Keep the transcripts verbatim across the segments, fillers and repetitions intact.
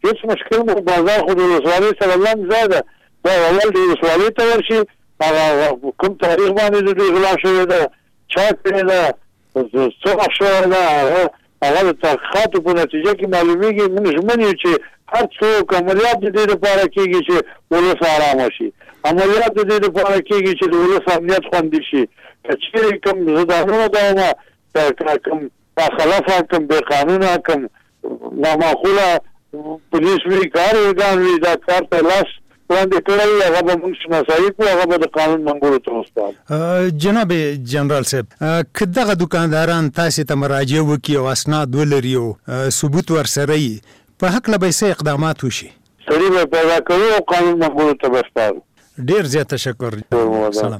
هیڅ مشکل مو بازار خو د ولسوالۍ سره لنډ ځای ده دا اول د ولسوالۍ ته ورشي هغه کوم تاریخ باندې د دوی غلا شوې ده چا کړې ده څه وخت شوی ده هغه د تحقیقاتو په نتیجه کې معلومیږي موږ ژمن یو چې هر څوک عملیات د دې لپاره کېږي چې ولس ارامه شي عملیات د دې لپاره کېږي چې د ولس امنیت خوندي شي که چېرې کوم زدانونه دوامه کوم باخلفه کوم بې قانونه کوم نامعقوله پولیس وي کار ورګان وي دا کار ته لاس وړاندې کړی هغه به موږ شناسایي کړو هغه به د قانون منګولو ته وسپارو. جناب جنرال صاحب که دغه دوکانداران تاسې ته مراجعه وکړي او اسناد ولري او ثبوت ورسره وي په هکله به څه اقدامات وشي؟ سړي به پیدا کوو او قانون منګولو ته به سپارو. ډېر زیات تشکر. سلام.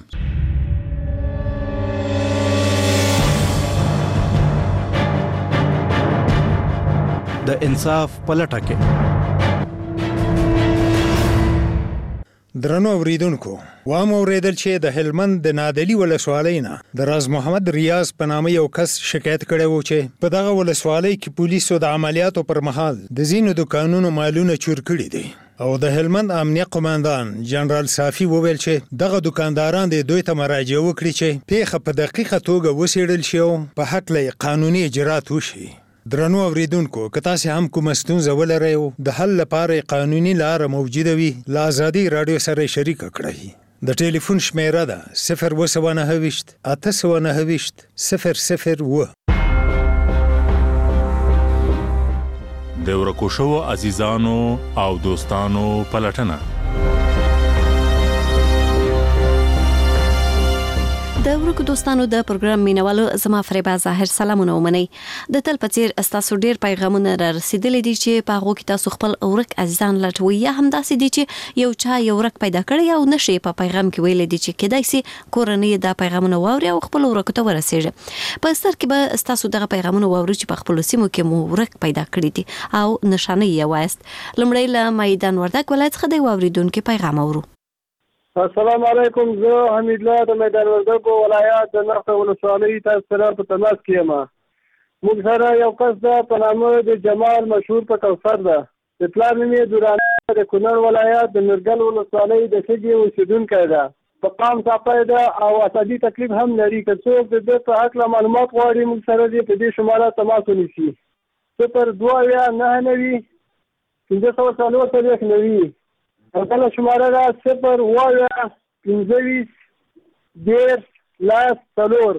د انصاف پلټه کې درنو اوریدونکو وام اوریدل چې د هلمند د نادعلي ولسوالۍ نه د راز محمد ریاض په نامه یو کس شکایت کړی و چې په دغه ولسوالۍ کې پولیسو د عملیاتو پر مهال د ځینو دوکانونو مالونه چور کړي دي او د هلمند امنیه قوماندان جنرال صافي وویل چې دغه دوکانداران د دوی ته مراجعه وکړي چې پیښه په دقیقه توګه وڅېړل شي او په هکله قانوني اجرات وشي. درنو اوریدونکو که تاسې هم کومه ستونزه ولرئ او د حل لپاره قانوني لاره موجوده وي له ازادي راډیو سره شریکه کړئ. د ټلیفون شمیره ده صفر اوه سوه نهه ویشت اته سوه نهه ویشت صفر صفر اوه. د ورکو شوو عزیزانو او دوستانو پلټنه. د ورکو دوستانو د پروګرام مینوالو زما فریبا ظاهر سلامونه ومنئ. د تل په څیر ستاسو ډیر پیغامونه را رسیدلي دي چې په هغو کې تاسو خپل ورک عزیزان لټوئ یا همداسې دي چې یو چا یو ورک پیدا کړی او نشي په پیغام کې ویلی دي چې کیدای سي کورنۍ دا پیغامونه واوري او خپل ورکو ته ورسیږي. په ستر کې به ستاسو دغه پیغامونه واوري چې په خپل سیمو کې مو ورک پیدا کړی دي او نشانه یې وایست. لمړی له میدان وردګ ولایت څخه د واوریدونکو پیغام اورو. السلام علیکم. زه حمید الله د میدان وردګ ولایت د نخته ولسوالۍ تاسو سره په تماس کې یم. موږ سره یو کس ده په نامه د جمال مشهور په کوثر ده. د پلار نوم یې دوراني د کونړ ولایت د نورګل ولسوالۍ د شګې اوسېدونکی ده. په قام صافی ده او عصبي تکلیف هم لري. که څوک د ده په هکله معلومات غواړي موږ سره دې په دې شماره تماس ونیسي. صفر دوه اویا نهه نوي پنځه سوه څلور څلوېښت نوي او بله شماره ده صفر اوه اویا پنځه ویشت دېرش لس څلور.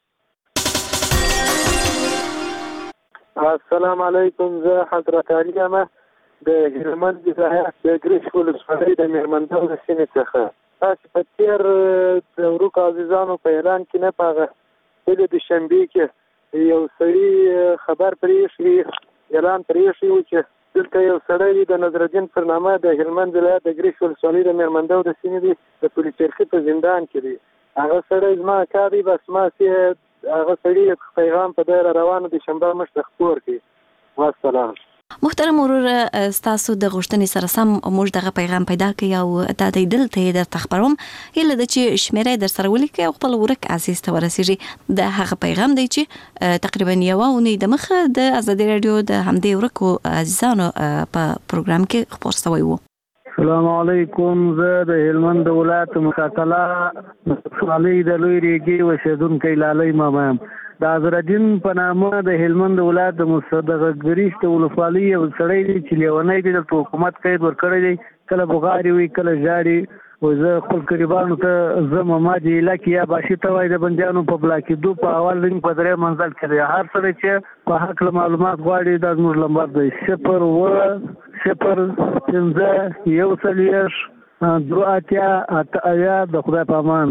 السلام علیکم. زه حضرت علي یم د هلمند ولایت د ګرش ولسوالۍ د میرمندو د سیمې څخه. تاسې په تېر د ورکو عزیزانو په اعلان کې نه په هغه هلې د شنبې کې یو سړي خبر پرېښی اعلان پرېښی و چې دلته یو سړی د نظرالدین پر نامه د هلمند ولایت د ګرش ولسوالۍ د میرمندو د سیمې دی د پولیس چرخي په زندان کې دی. هغه سړی زما اکا دی. بس ما چې هغه سړي پیغام په دی را روانو د شنبه مشته خپور کړي. والسلام. محترم ورور ستاسو د غوښتنې سره سم موږ دغه پیغام پیدا کړی او دا دی دلته یې درته خپروم. هیله ده چې شمیره یې در سره ولیکئ او خپل ورک عزیز ته ورسیږي. د هغه پیغام دی چې تقریبا یوه اونۍ دمخه د ازادي راډیو د همدې ورکو عزیزانو په پروګرام کې خپور شوی و. السلام علیکم. زه د هلمند ولایت مشاکله ولسوالۍ د لوی ریګي اوسېدونکی لالی ماما یم. د نظرالدین په نامه د هلمند ولایت د مصدقه ګریش د ولسوالۍ یو سړی دی چې لیونی دی. د حکومت قید ورکړی دی. کله بغاري وي کله ژاړي. زه خپل قریبانو ته زه ماما جیله کې یا باشي ته وایي د بندیانو په بلاکېدو په اول رنګ په درې منزل کې دی. هر سړی چې په هکله معلومات غواړي دا زموږ لمبر دی صفر اوه صفر پنځه یو څلوېښت دوه اتیا اته اویا. د خدای په امان.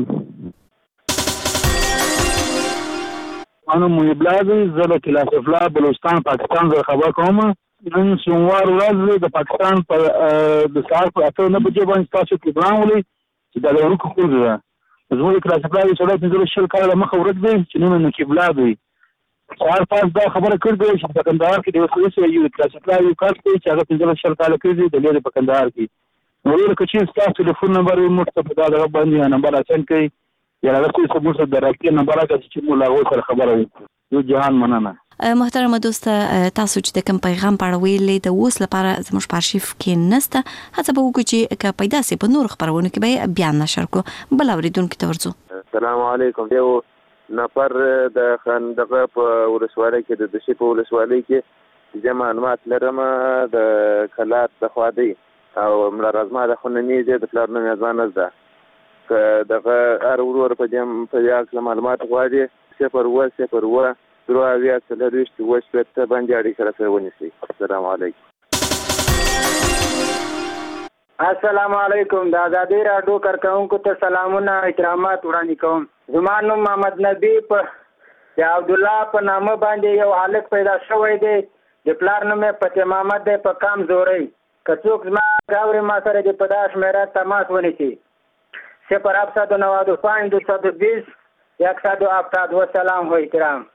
انا محب الله دی. زه له کلاس افلا بلوچستان پاکستان سره خبر کوم. نن سوموار ورځ د پاکستان په د سهار په اته نه بجې باندې تاسو پروګرام ولې چې دا د ورکو ښځو ده. زموږ د کلاس افلا یو سړی پنځلس شل کاله د مخه ورک دی چې نوم یې نقیب الله دی. سهار پاس دا خبره کړې ده چې په کندهار کې د یو سړي سره یو د کلاس افلا یو کس دی چې هغه پنځلس شل کاله کېږي د لرې په کندهار کې. نو ویل که چېرې ستاسو ټلیفون نمبر وي موږ ته په دا دغه باندې نمبر اچن کوي یا هغه څه موږ سره د رابطې نمبر راکړه چې موږ له هغوی سره خبره وکړو. یو جهان مننه. محترمه دوست تاسو چې د کوم پیغام په اړه ویلې د اوس لپاره زموږ په ارشیف کې نسته هڅه به وکړو چې که پیدا سي په نور خبرونه کې به بیان نشر کو بل اوریدونکو ته ورځو. السلام علیکم. یو نفر د خندقه په ولسوالۍ کې د دشي په ولسوالۍ کې چې معلومات لرم د کلات د خوادي او مل رازما د خننی د پلان نه ځان زده ک دغه ار ورور په دې په یاک معلومات غواړي صفر و صفر و درو اویا څلورویشت اوه شپېته باندې اړیکه سره ونیسئ. السلام علیکم. السلام علیکم. د ازادي راډیو کارکونکو ته سلامونه احترامات وړاندې کوم. زما نوم محمد نبی په یا عبد الله په نامه باندې یو هلک پیدا شوی دی. د پلار نوم یې فتح محمد دی په کام زورۍ. که څوک زما غاوري ما سره د په دا شمېره تماس ونیسي صفر هفتصد و نود و پنج دویست و بیست یکصد و هفتاد و سلام و احترام.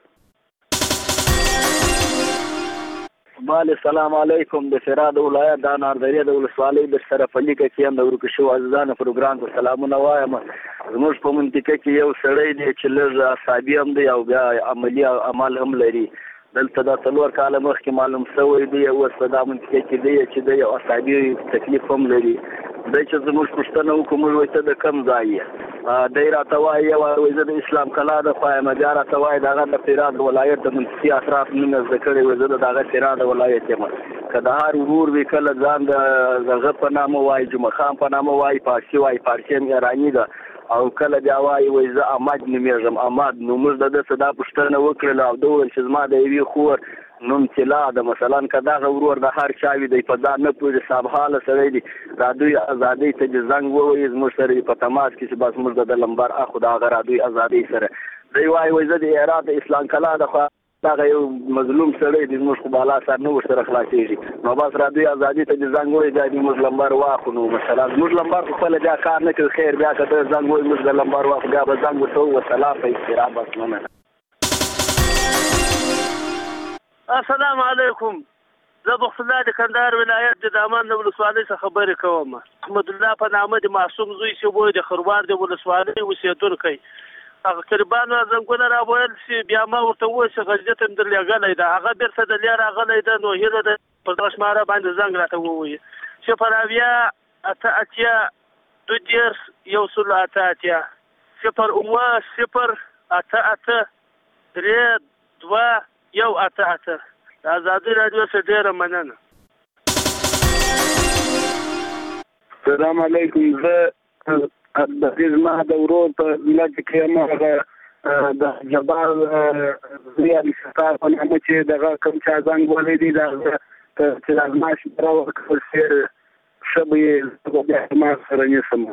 بله سلام علیکم. د فراه ولایت د اناردریه د ولسوالۍ د شرف علي کې هم د ورکو شو عزیزانو پروګرام ته سلامونه وایم. زموږ په منطقه کې یو سړی دی چې لږ اعصابي هم دی او بیا عملی عمل هم لري. دلته دا څلور کاله مخکې معلوم شوی دی اوس په دا منطقه کې دی چې دی یو اعصابي تکلیف هم لري. دی چې زموږ پوښتنه وکړو موږ وایي ته د کوم ځای یې؟ دی راته وایي یو وایي زه د اسلام کلا د خوا یم. بیا راته وایي د هغه د فراه د ولایت د منطقې اطراف نوم یې زده کړی وي زه د هغه فراه د ولایت یم. که د هر ورور وي کله ځان د هغه په نامه وایي جمعه خان په نامه وایي پارسي وایي پارسي هم ایراني ده او کله بیا وایي وایي زه اماد نومېږم اماد. نو موږ د ده څه دا پوښتنه وکړله او ده وویل چې زما د یوې خور نوم طلا ده. مثلا که دغه ورور د هر چا وي دی په دا نه پوهېږي صاحبحاله سړی دی رادیوی ازادۍ ته چې زنګ ووایي زموږ سره په تماس کې چې بس موږ د ده لمبر اخو د هغه رادیوی ازادۍ سره دی وایي وایي زه د هرات د اسلام کلا د خوا دغه یو مظلوم سړی دی زموږ خو بالا سر نه ورسره خلاصېږي نو بس رادیوی ازادۍ ته چې زنګ ووایي بیا دې موږ لمبر واخو. نو مثلا زموږ لمبر خو خپله بیا کار نه کوي. خیر بیا که ده زنګ ووایي موږ د لمبر واخو بیا به زنګ ورته ووایو سلام په احترام بس مننه. السلام علیکم. زه بخت الله د کندهار ولایت د دامان د ولسوالۍ څخه خبرې کوم. احمد الله په نامه د معصوم زوی چې وایي د خروار د ولسوالۍ اوسېدونکی هغه قربانو زنګونه راویل چې بیا ما ورته وویل چې غرجت هم در لېږلی ده هغه بېرته د لیا راغلی ده. نو هیله ده په دغه شماره باندې زنګ راته ووایي صفر اویا اته اتیا دوه دېرش یو سل اته اتیا صفر اوه صفر اته اته درې دوه یو اته اته. د ازادي راډیو څخه ډېره مننه. السلام علیکم. زه د دې زما د ورور په ملت کې یم هغه د جبار زوی عبدالستار په نامه چې دغه کوم چا زنګ وهلی دی د هغه چې د ازمایش شمېره ورکړل شوې ښه به یې زه بیا ما سره نیسم.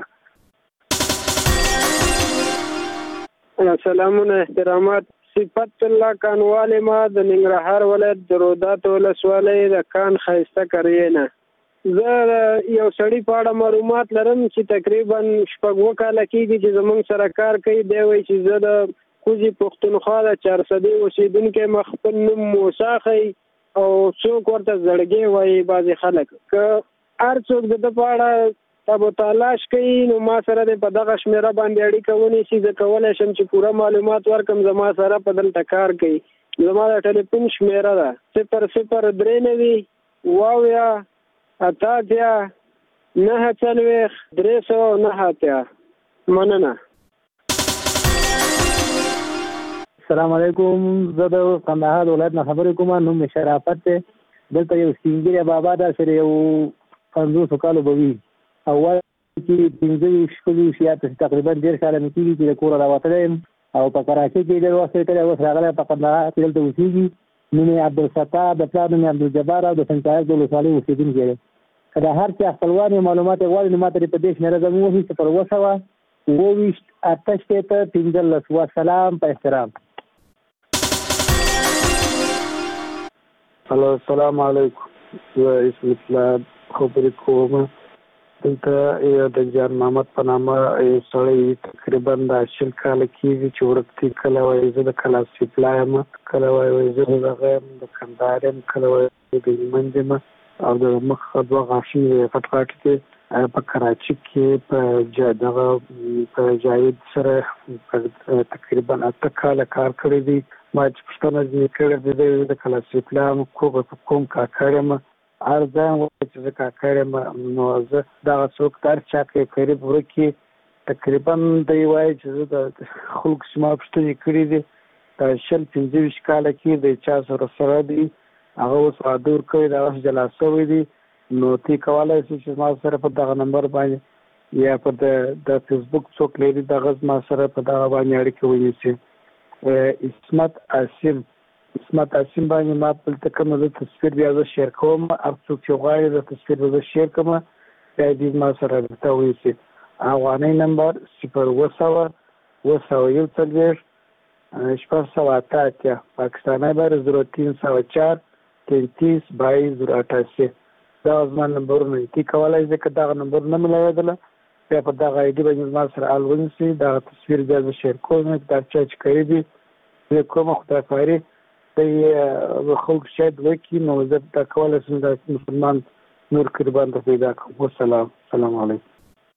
سلامونه احترامات. صفت الله کانواله ما د ننګرهار ولایت د رودات ولسوالۍ د کان ښایسته قریې نه. زه یو سړي په اړه معلومات لرم چې تقریبا شپږ اووه کاله کېږي چې زموږ سره کار کوي. دی وایي چې زه د کوزي پښتونخوا د چارسدې اوسېدونکی یم. خپل نوم موسی ښیي او څوک ورته زړګی وایي بعضې خلک. که هر څوک د ده په اړه تب و تلاش کوي نو ما سره د په دغه شمېره باندې اړیکه ونیسي. زه کولی شم چې پوره معلومات ورکړم. زما سره په دلته کار کوي. زما د ټلیفون شمېره ده صفر صفر درې نوي اووه اویا اته اتیا نهه څلوېښت درې سوه نهه اتیا. مننه. السلام علیکم. زه د کندهار ولایت نه خبرې کوم. نوم مې شرافت دی. دلته یو سپین بابا دا سره یو پنځوسو کالو به وي او وایي چې پنځه ویشت شپږ ویشت یا تقریبا ډېر کاله مې کېږي چې د کوره راوتلی یم او په کراچۍ کې ډېر وخت تېر کړی. اوس راغلی په کندهار کې دلته اوسېږي. نوم یې عبدالستار د پلار نوم یې عبدالجبار او د سنچایق د ولسوالۍ اوسېدونکی دی. که د هر چا خپلوان یې معلومات یې غواړي نو ما ته دې په دې شمېره زنګ ووهي صفر اووه سوه اووه ویشت اته شپېته پنځلس. وسلام په احترام. هلو السلام علیکم. زه اسم الله خبرې کوم. دلته یو د جان محمد په نامه یو سړی تقریبا د شل کاله کېږي چې ورک دی. کله وایي زه د کلاس سپلا یم کله وایي زه د دغه یم د کندهار یم کله وایي د هلمند یم او د مخ دوه غاښونه یې غټ غټ دي. په کراچي کې په دغه په جاوید سره تقریبا اته کاله کار کړی دی. ما چې پوښتنه ځینې کړې ده د کلاسیک پلان کوم کاکړ یم، هر ځای یم وایي چې زه کاکړ یم. نو زه دغه څوک د هر چا کې قریب ورکې تقریبا دی وایي چې زه د خلکو چې ما پوښتنې کړې دي د شل پنځه ویشت کاله کې د چا سره سره دي هغه اوس واده ورکوي، د هغه جلا شوی دي. نو تی کولی شي چې ما سره په دغه نمبر باندې یا په د فیسبوک څوک لري دغه ما سره په دغه باندې اړیکه ونیسي. عصمت عاصم عصمت عاصم باندې ما دلته کوم زه تصویر بیا زه شیر کوم، هر څوک چې غواړي د تصویر به زه شیر کوم بیا دې ما سره رابطه ونیسي. افغاني نمبر صفر اوه سوه اوه سوه یو څلوېښت شپږ سوه اته اتیا، پاکستانی بر زیرو تین سوه چار تینتیس بایس زیرو اٹھاسی. دا زما نمبرونه دي. کولی شي که دغه نمبر نه ملاوېدله بیا په دغه آی ډي باندې زما سره حال ونیسي، دغه تصویر بیا زه شیر کوم. دا چا چې کوي دي زه کومه خدایخواري د خلکو شاید وکړي نو زه دا کولی شم د مسلمان نور قربان ته پیدا کړم. والسلام السلام علیکم.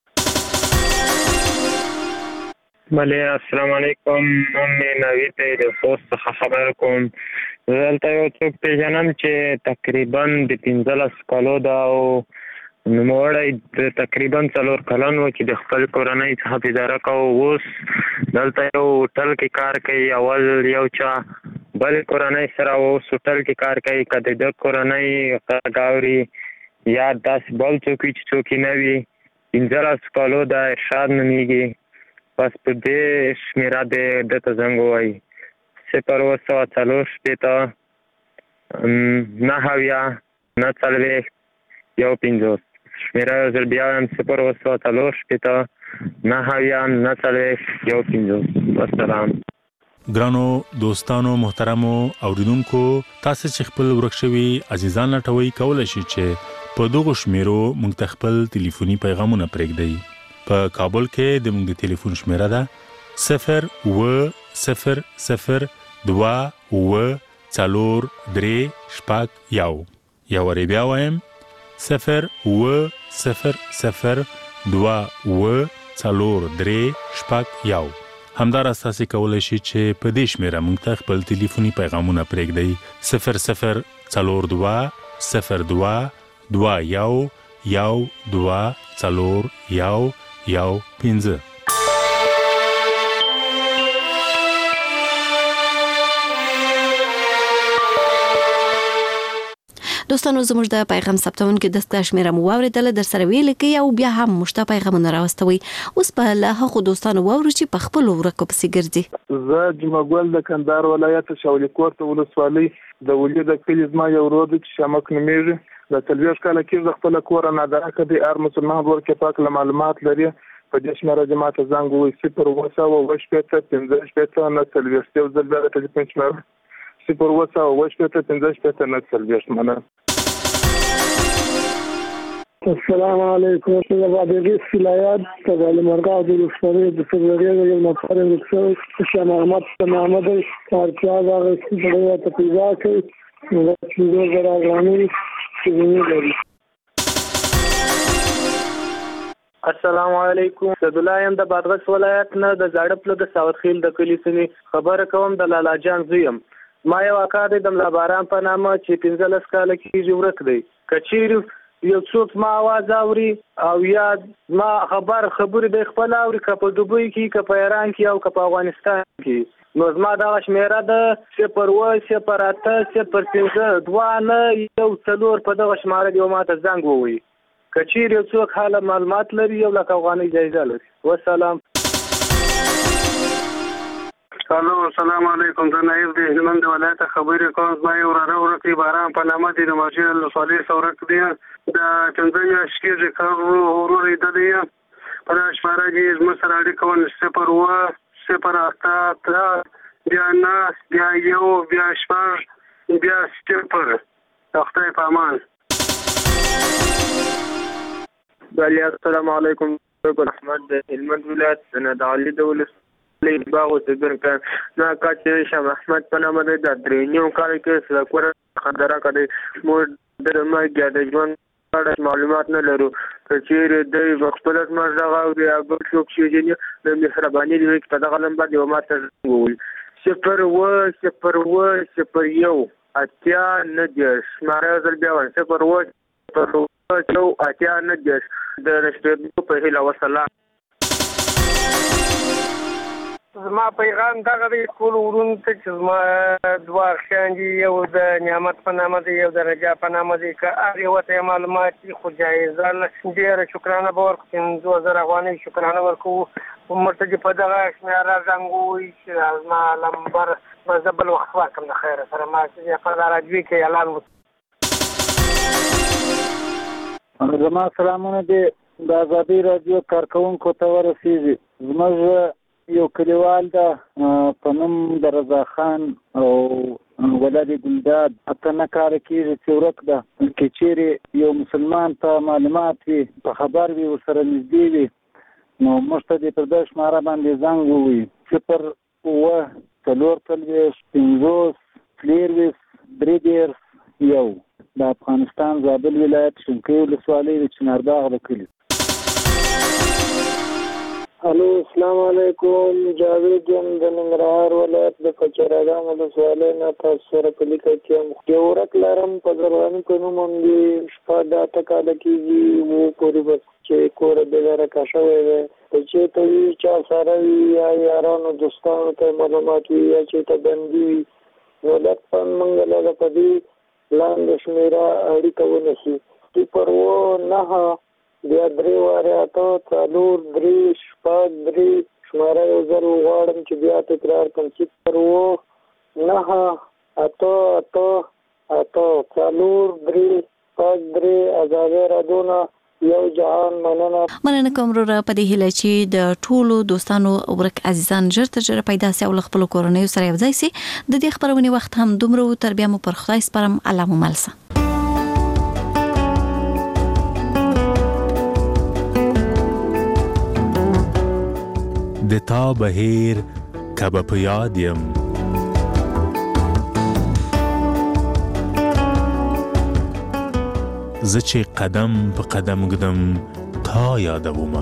بله السلام علیکم. نوم مې نوید دی، د خوست څخه خبر کوم. زه دلته یو څوک پېژنم چې تقریبا د پنځلس کالو ده او نوموړی تقریبا څلور کلن و چې د خپل کورنۍ څخه بېزاره کوو. اوس دلته یو هوټل کې کار کوي. اول یو چا بل کورنۍ سره اوس هوټل کې کار کوي. که د ده کورنۍ غږ اوري یا داسې بل څوک وي چې څوک یې نه وي. پنځلس کالو ده، ارشاد نومېږي. بس په دې شمېره د ده ته زنګ ووایي صفر اوه سوه څلور شپېته نهه اویا نهه څلوېښت یو پنځوس. شمېره یو ځل بیا وایم صفر اوه سوه څلور شپېته نهه اویا نهه څلوېښت یو پنځوس. والسلام. ګرانو دوستانو محترمو اوریدونکو، تاسو چې خپل ورک شوي عزیزان لټوي کولی شئ چې په دغو شمیرو موږ ته خپل ټلیفوني پیغامونه پرېږدئ. په کابل کې د موږ د ټلیفون شمیره ده صفر اوه صفر صفر دوه اوه څلور درې شپږ یو. یا وری بیا وایم صفر اوه صفر صفر دوه اوه څلور درې شپږ یو. همداراز تاسو کولی شئ چې په دې شمیره موږ ته خپل ټلیفوني پیغامونه پرېږدئ. صفر صفر څلور دوه صفر دوه دوه یو یو دوه څلور یو یو پنځه. دوستانو زموږ د پیغام ثبتونکو دستګاه شمیره مو واوریدله، در سره ویل کې او بیا هم مشته پیغامونه راوستوي. اوس په له هغو دوستانو واورو چې په خپل ورکو پسې ګرځي. زه جمعه ګل د کندهار ولایت شاولي کوټ ولسوالۍ د ولي د کلي زما یو ورور دی چې شمک نومېږي. د څلوېښت کاله کې د خپله کوره نادرکه دی. هر مسلمان ورور کې پاک له معلومات لري. په دې شمېره چې ما ته زنګ ووایي صفر اوه سوه اوه شپېته پنځه شپېته نهه څلوېښت. یو ځل بیا د ټلیفون شمېره صفر اوه سوه اوه شپېته پنځه شپېته نهه څلوېښت. مننه. السلام علیکم. زه د بادغیس ولایت د علمرغه د ولسوالۍ د فبروري یو نفر یم چې شاه محمد په نامه دی. اړتیا د هغه سړی ته پیدا کړي نو دا پنځه زره افغانۍ چې لري. السلام علیکم. عبدالله یم د بادغیس ولایت نه د زاړه پله د ساوتخیل د کلي سیمې خبره کوم. د لالا جان زوی یم. ما یو اکا دی د ملا باران په نامه چې پنځلس کاله کېږي ورک دی. که چیرې یو څوک ما آواز اوري او یا ما خبر خبرې د خپل اوري که په دوبۍ کې که په ایران کې او که په افغانستان کې نو زما دغه شمېره ده صفر اوه صفر اته صفر پنځه دوه نهه یو څلور. په دغه شماره دی او ما ته زنګ ووایي. که چیرې یو څوک حاله معلومات لري یو لک افغانۍ جایزه لري. والسلام. الو السلام علیکم. زه نایب د هلمند ولایت خبرې کوم. زما یو وراره ورک دی باران په نامه دی د مارجې ولسوالۍ څخه ورک دی. د پنځه میاشتې کېږي که ورور لیدلی یم. په دغه شماره کې زموږ سره اړیکه ونه صفر اوه صفر اته اته بیا نهه بیا یو بیا شپږ بیا صفر. د خدای په امان. بله السلام علیکم. ګل احمد د هلمند ولایت د نادعلي د ولسوالۍ باغ اوسېدونکی یم. زما اکا چې شاه محمد په نامه دی. د درې نیم کال کې د کوره خندرکه دی. موږ د مرګ یا د ژوند اړه معلومات نه لرو که چیرې دوی په خپل زموږ دغه اوري یا بل څوک چې ځینې د مهرباني دی په دغه نمبر یو ماته وویل صفر اووه صفر اووه صفر یو اتیا نه دېرش شماره یو ځل بیا وایم صفر اووه صفر اووه یو اتیا نه دېرش د رسېدو په هیله وسلام. زما پیغام دغه دی ټولو ورونو ته چې زما دوه اخیان دي یو د نعمت په نامه دی یو د رجا په نامه دی که هر یوه ته یې معلومات دي خو جایزه ډېره شکرانه به ورکړو پنځوس زره افغانۍ شکرانه ورکوو موږ ته دې په دغه شمېره زنګ ووایي چې زما نمبر به زه بل وخت ورکړم د خیره سره ما چې په دا راډیو کې اعلان وکړو. زما سلامونه دي د ازادۍ راډیو کارکوونکو ته ورسېږي. زموږ یو کلیوال ده په نوم د رضا خان او ولادي ګلداد اته نه کاله کېږي چې ورک ده که چیرې یو مسلمان ته معلومات وي په خبر وي ورسره نږدې وي نو موږ ته دې پر دغه شماره باندې زنګ ووایي صفر اووه څلور څلوېښت پنځوس څلېرویشت درې دېرش یو د افغانستان زابل ولایت شینکۍ ولسوالۍ د چنارباغ د کلي. الو السلام علیکم جاوید یم د ننګرهار ولایت د پچراګام ولسوالۍ نه تاسو سره په لیکه کې یم. یو ورک لرم په زرغاني په نوم هم دي شپږ د اته کاله کېږي اووه پورې بس چې کوره بېلاره کا شوی دی که چېرته وي چا سره وي یا یارانو دوستانو ته معلومات وي یا چېرته بندي وي نو لطفا موږ لږه په دې لاندې شمېره اړیکه ونیسي صفر اووه نهه بیا درې وارې اته څلور درې شپږ درې شماره یو ځل وغواړم چې بیا تکرار کړم صفر اووه نهه اته اته اته څلور درې شپږ درې ازادۍ راډیو نه یو جهان مننه. مننه کوم وروره په دې هیله چې د ټولو دوستانو ورک عزیزان ژر تر ژره پیدا سي او له خپلو کورنیو سره یو ځای سي. د دې خپرونې وخت هم دومره و تر بیا مو پر خدای سپارم. الله مو مل شه. د تا بهیر کبه په یاد یم زه چې قدم په قدم ږدم تا یادومه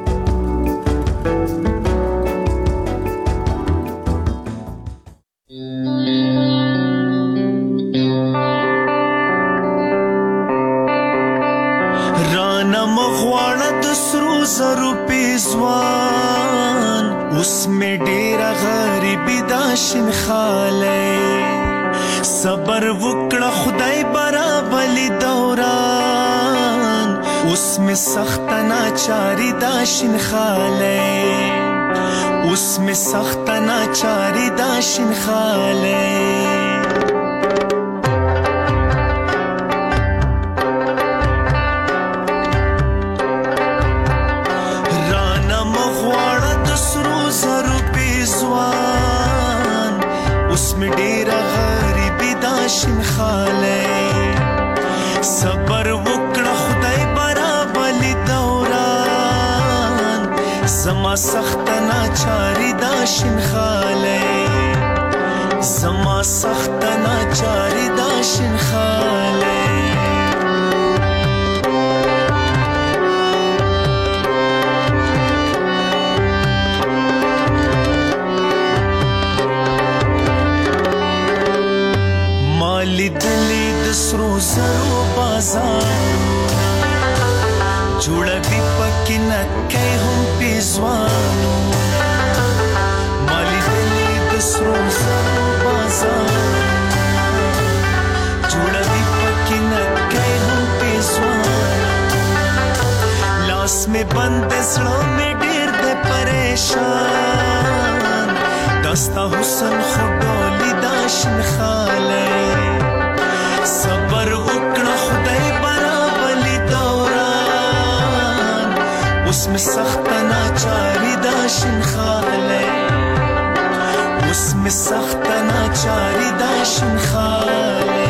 رانه مغواړه د سرو زرو پیزوان اوس مې ډېره غریبي دا شینخالی صبر وکړه خدای برابلي دوران اوس مې سخته ناچاري دا شینخالی اوس مې سخته ناچاري دا شینخالی صبر وکړه خدای برابلي دوران زما سخت ناچاري دا شینخالی زما سخت ناچاري دا شینخالی لیدلی د سرو زرو بازارونه جوړوي پکې نکۍ هم پیزوانونه ما لیدلی د سرو زرو بازارونه جوړوي پکې نکۍ هم پیزوانونه لاس مې بند زړه مې ډېر دی پریشان دستا حسن خو ډولي دا شینخالی صبر وکړه خدای برابلي دوران اوس مې سخته ناچاري دا شینخالی اوس مې سخته ناچاري دا شینخالی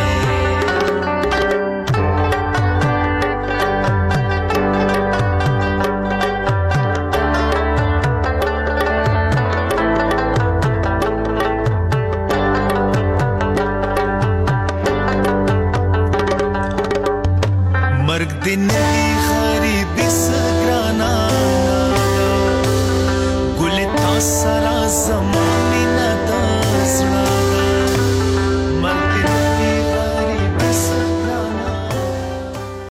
مرګ दिन की गरीबी सगराना गुल था सारा ज़माना